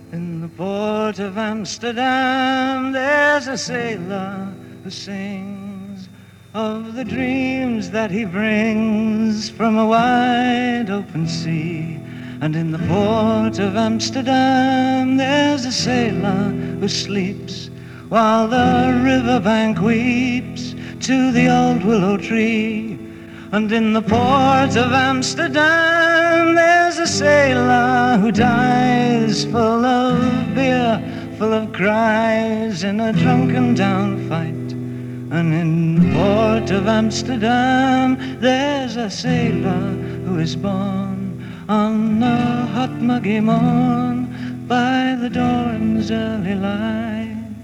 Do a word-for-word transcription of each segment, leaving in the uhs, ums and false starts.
In the port of Amsterdam, there's a sailor who sings of the dreams that he brings from a wide open sea. And in the port of Amsterdam, there's a sailor who sleeps while the riverbank weeps to the old willow tree. And in the port of Amsterdam, there's a sailor who dies full of beer, full of cries in a drunken down fight. And in the port of Amsterdam, there's a sailor who is born on a hot muggy morn by the dawn's early light.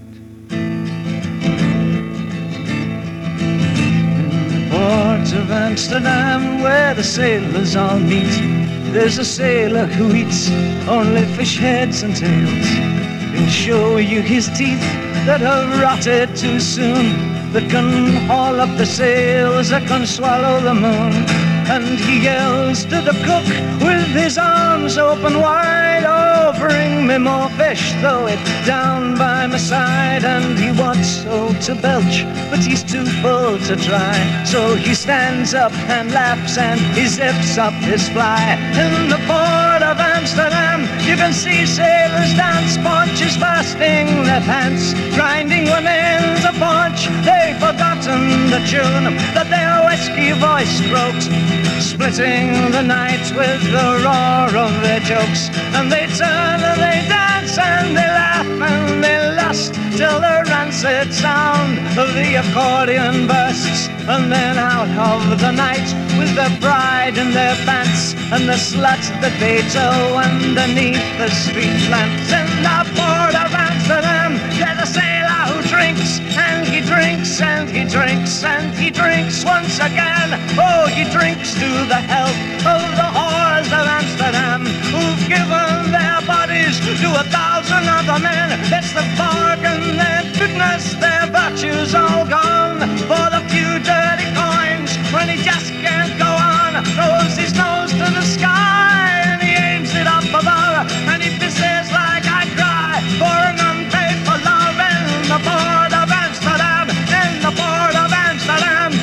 Port of Amsterdam, where the sailors all meet, there's a sailor who eats only fish heads and tails. He'll show you his teeth that have rotted too soon, that can haul up the sails, that can swallow the moon. And he yells to the cook with his arms open wide, oh, bring me more fish, throw it down by my side. And he wants so to belch, but he's too full to try. So he stands up and laughs and he zips up his fly. In the port of Amsterdam, you can see sailors dance, paunches fastening their pants, grinding women to paunch. They've forgotten the tune that their whiskey voice croaks, splitting the night with the roar of their jokes. And they turn and they dance and they laugh and they lust till the rancid sound of the accordion bursts. And then out of the night with their pride in their pants and the slut that they tow underneath the street lamps. In the port of Amsterdam, there's a sailor who drinks and he drinks and he drinks and he drinks once again. Oh, he drinks to the health of the whores of Amsterdam, who've given their bodies to a thousand other men. It's the bargain, their goodness, their virtues all gone for the few dirty coins. When he just can't go on, throws his nose to the sky and he aims it up above, and he pisses like I cry for an unpaid for love. In the port of Amsterdam, in the port of Amsterdam.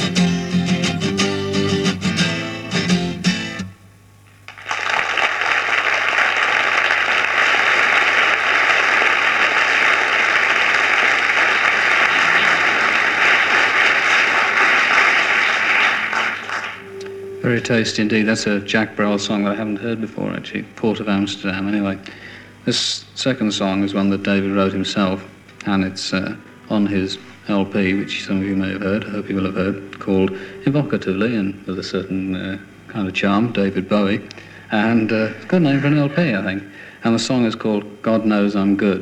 Very tasty indeed. That's a Jack Brel song that I haven't heard before, actually. Port of Amsterdam. Anyway, this second song is one that David wrote himself, and it's uh, on his L P, which some of you may have heard, I hope you will have heard, called evocatively and with a certain uh, kind of charm, David Bowie. And uh, it's a good name for an L P, I think. And the song is called God Knows I'm Good.